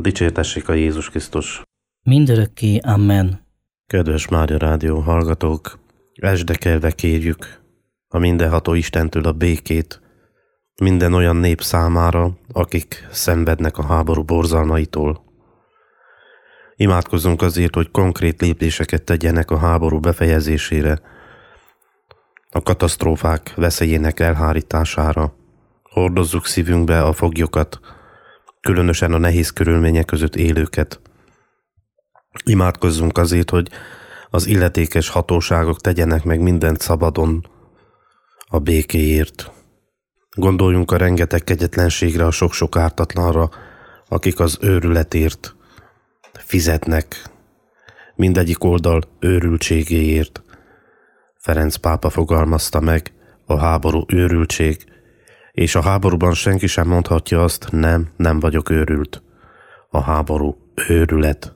Dicsértessék a Jézus Krisztus! Mindörökké, amen. Kedves Mária Rádió hallgatók, esdekelve kérjük a mindenható Istentől a békét minden olyan nép számára, akik szenvednek a háború borzalmaitól. Imádkozzunk azért, hogy konkrét lépéseket tegyenek a háború befejezésére, a katasztrófák veszélyének elhárítására. Hordozzuk szívünkbe a foglyokat, különösen a nehéz körülmények között élőket. Imádkozzunk azért, hogy az illetékes hatóságok tegyenek meg mindent szabadon a békéért. Gondoljunk a rengeteg kegyetlenségre, a sok-sok ártatlanra, akik az őrületért fizetnek, mindegyik oldal őrültségéért. Ferenc pápa fogalmazta meg, a háború őrültség, és a háborúban senki sem mondhatja azt, nem vagyok őrült. A háború őrület.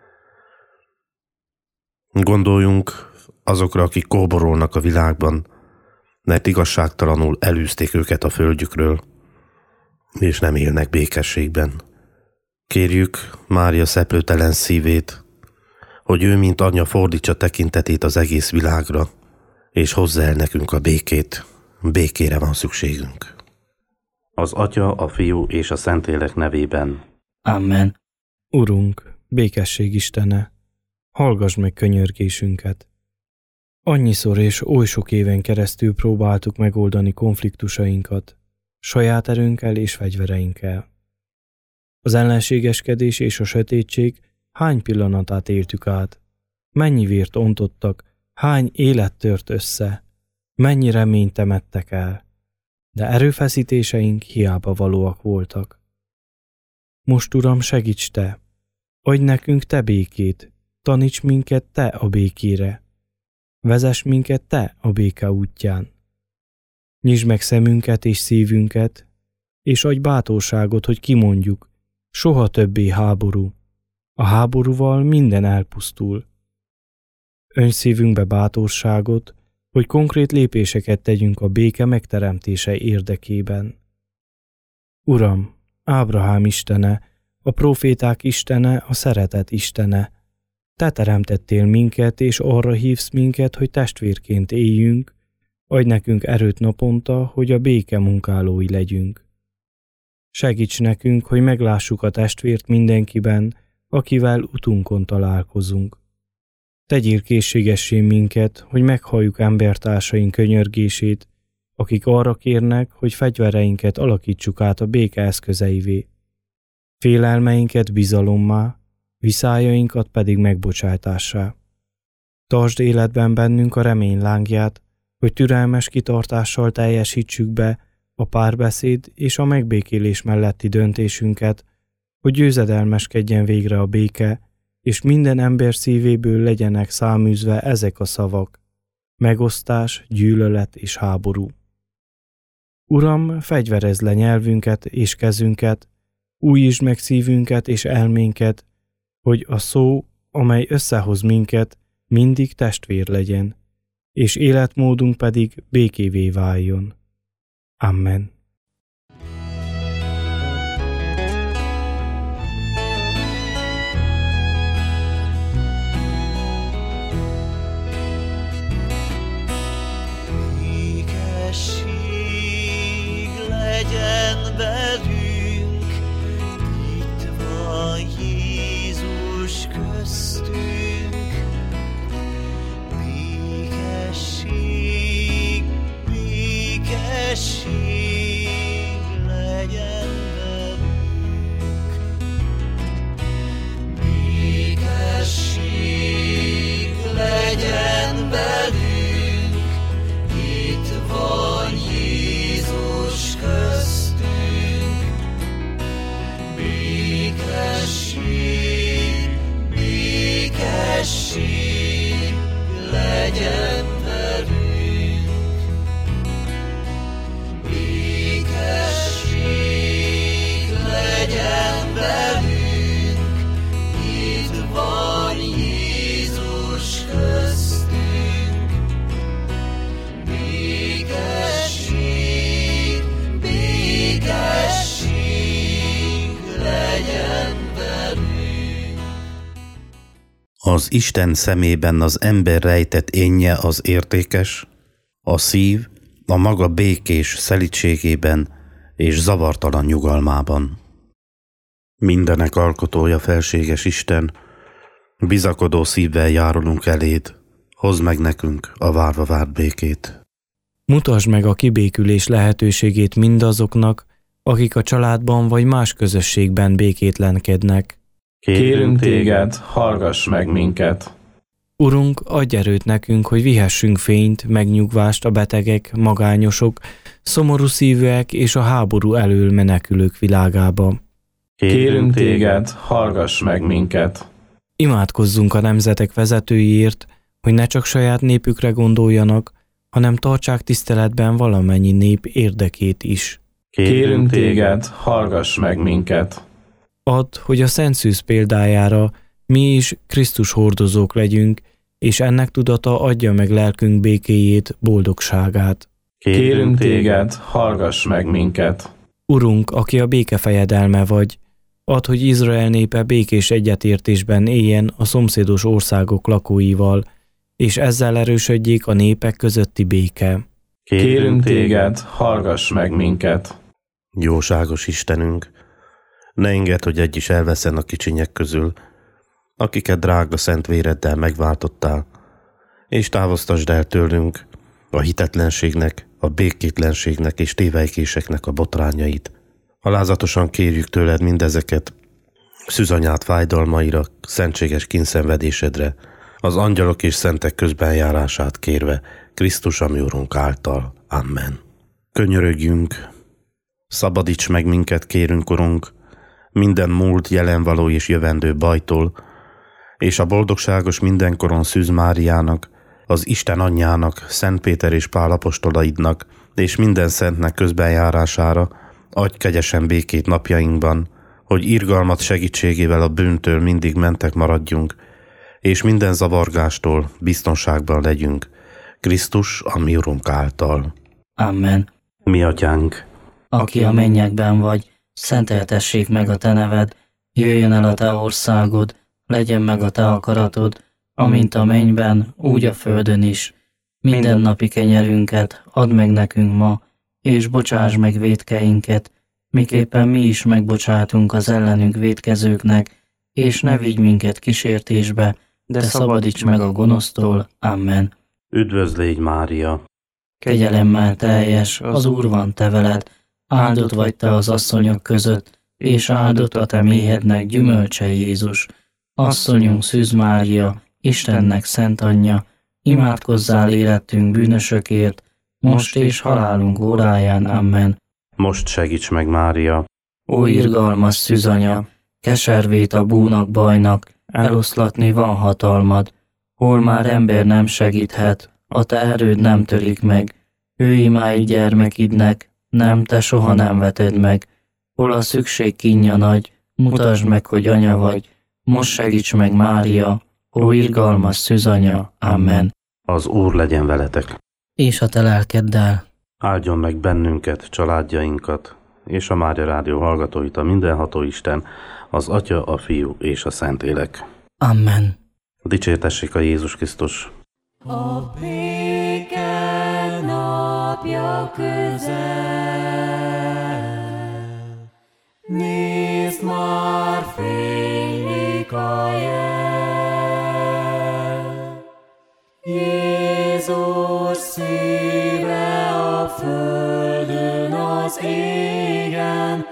Gondoljunk azokra, akik kóborolnak a világban, mert igazságtalanul elűzték őket a földjükről, és nem élnek békességben. Kérjük Mária szeplőtelen szívét, hogy ő, mint anyja, fordítsa tekintetét az egész világra, és hozza el nekünk a békét. Békére van szükségünk. Az Atya, a Fiú és a Szentlélek nevében. Amen. Urunk, békesség Istene, hallgass meg könyörgésünket. Annyiszor és oly sok éven keresztül próbáltuk megoldani konfliktusainkat, saját erőnkkel és fegyvereinkkel. Az ellenségeskedés és a sötétség hány pillanatát éltük át, mennyi vért ontottak, hány élet tört össze, mennyi reményt temettek el, de erőfeszítéseink hiába valóak voltak. Most, Uram, segíts Te, adj nekünk Te békét, taníts minket Te a békére, vezess minket Te a béke útján. Nyisd meg szemünket és szívünket, és adj bátorságot, hogy kimondjuk, soha többé háború. A háborúval minden elpusztul. Önts szívünkbe bátorságot, hogy konkrét lépéseket tegyünk a béke megteremtése érdekében. Uram, Ábrahám Istene, a próféták Istene, a szeretet Istene, Te teremtettél minket, és arra hívsz minket, hogy testvérként éljünk, adj nekünk erőt naponta, hogy a béke munkálói legyünk. Segíts nekünk, hogy meglássuk a testvért mindenkiben, akivel utunkon találkozunk. Tegyél készségessé minket, hogy meghalljuk embertársaink könyörgését, akik arra kérnek, hogy fegyvereinket alakítsuk át a béke eszközeivé. Félelmeinket bizalommá, viszájainkat pedig megbocsátássá. Tartsd életben bennünk a remény lángját, hogy türelmes kitartással teljesítsük be a párbeszéd és a megbékélés melletti döntésünket, hogy győzedelmeskedjen végre a béke, és minden ember szívéből legyenek száműzve ezek a szavak: megosztás, gyűlölet és háború. Uram, fegyverezd le nyelvünket és kezünket, újítsd meg szívünket és elménket, hogy a szó, amely összehoz minket, mindig testvér legyen, és életmódunk pedig békévé váljon. Amen. Békesség legyen velünk, itt van Jézus köztünk. Békesség, békesség. Az Isten szemében az ember rejtett énje az értékes, a szív a maga békés szelídségében és zavartalan nyugalmában. Mindenek alkotója, felséges Isten, bizakodó szívvel járulunk eléd, hozd meg nekünk a várva várt békét. Mutasd meg a kibékülés lehetőségét mindazoknak, akik a családban vagy más közösségben békétlenkednek. Kérünk téged, hallgass meg minket! Urunk, adj erőt nekünk, hogy vihessünk fényt, megnyugvást a betegek, magányosok, szomorú szívűek és a háború elől menekülők világába. Kérünk téged, hallgass meg minket! Imádkozzunk a nemzetek vezetőiért, hogy ne csak saját népükre gondoljanak, hanem tartsák tiszteletben valamennyi nép érdekét is. Kérünk téged, hallgass meg minket! Add, hogy a Szent Szűz példájára mi is Krisztus hordozók legyünk, és ennek tudata adja meg lelkünk békéjét, boldogságát. Kérünk téged, hallgass meg minket! Urunk, aki a béke fejedelme vagy, add, hogy Izrael népe békés egyetértésben éljen a szomszédos országok lakóival, és ezzel erősödjék a népek közötti béke. Kérünk téged, hallgass meg minket! Jóságos Istenünk, ne engedd, hogy egy is elveszen a kicsinyek közül, akiket drága szent véreddel megváltottál, és távoztasd el tőlünk a hitetlenségnek, a békétlenségnek és tévejkéseknek a botrányait. Alázatosan kérjük tőled mindezeket, szűzanyád fájdalmaira, szentséges kínszenvedésedre, az angyalok és szentek közbenjárását kérve, Krisztus a mi Urunk által. Amen. Könyörögjünk, szabadíts meg minket, kérünk, Urunk, minden múlt, jelenvaló és jövendő bajtól, és a boldogságos mindenkoron Szűz Máriának, az Isten anyjának, Szent Péter és Pál apostolaidnak, és minden szentnek közbenjárására adj kegyesen békét napjainkban, hogy irgalmat segítségével a bűntől mindig mentek maradjunk, és minden zavargástól biztonságban legyünk, Krisztus a mi Urunk által. Amen. Mi atyánk, Aki a mennyekben vagy, szenteltessék meg a te neved, jöjjön el a te országod, legyen meg a te akaratod, amint a mennyben, úgy a földön is. Minden napi kenyerünket add meg nekünk ma, és bocsáss meg vétkeinket, miképpen mi is megbocsátunk az ellenünk vétkezőknek, és ne vigy minket kísértésbe, de szabadíts meg a gonosztól. Amen. üdvözl légy Mária, Kegyelemmel teljes, az Úr van te veled, áldott vagy te az asszonyok között, és áldott a te méhednek gyümölcse Jézus. Asszonyunk Szűz Mária, Istennek szent anyja, imádkozzál életünk bűnösökért, most és halálunk óráján. Amen. most segíts meg Mária, Ó irgalmas szűzanya, keservét a búnak bajnak, eloszlatni van hatalmad, hol már ember nem segíthet, a te erőd nem törik meg, ő imáid gyermekidnek, nem, te soha nem veted meg, hol a szükség kínja nagy, mutasd meg, hogy anya vagy, most segíts meg Mária, ó irgalmas szűzanya. Amen. az Úr legyen veletek. És a te lelkeddel. Áldjon meg bennünket, családjainkat, és a Mária Rádió hallgatóit a mindenható Isten, az Atya, a Fiú és a Szentlélek. Amen. Dicsértessék a Jézus Krisztus! A béke napja közel, nézd már fénylik a jel. Jézus szíve a földön, az égen,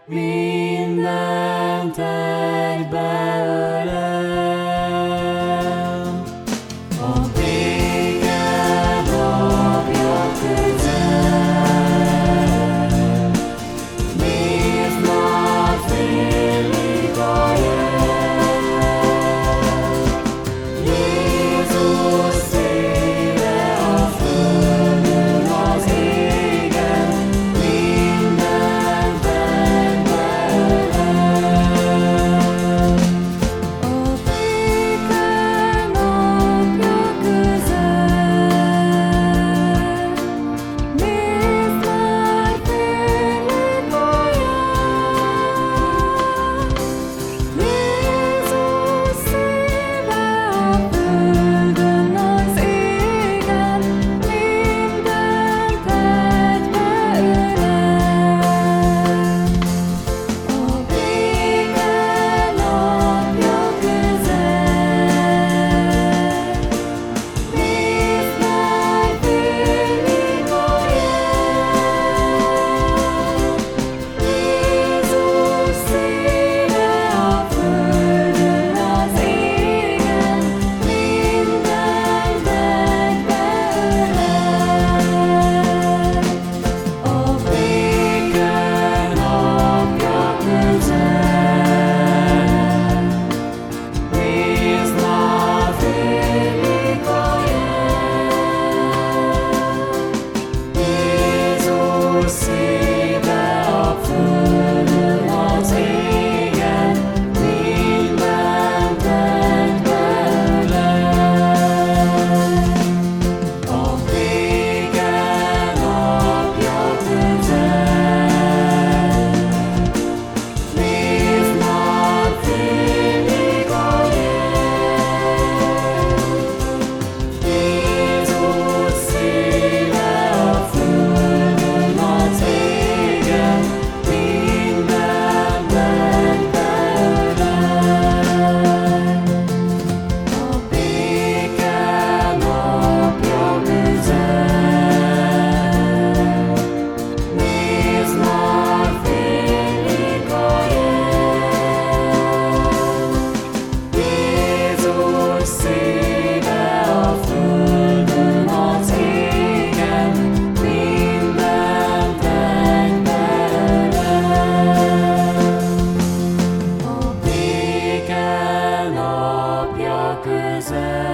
mindent egybeölel. A béke napja közel, nézd már félig a jel. Jézus szíve a földön, az égen, mindent egybeölel.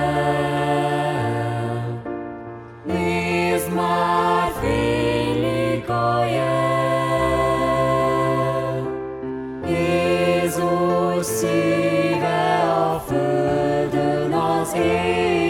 Nézd már, fénylik a jel. Jézus szíve a földön az ég.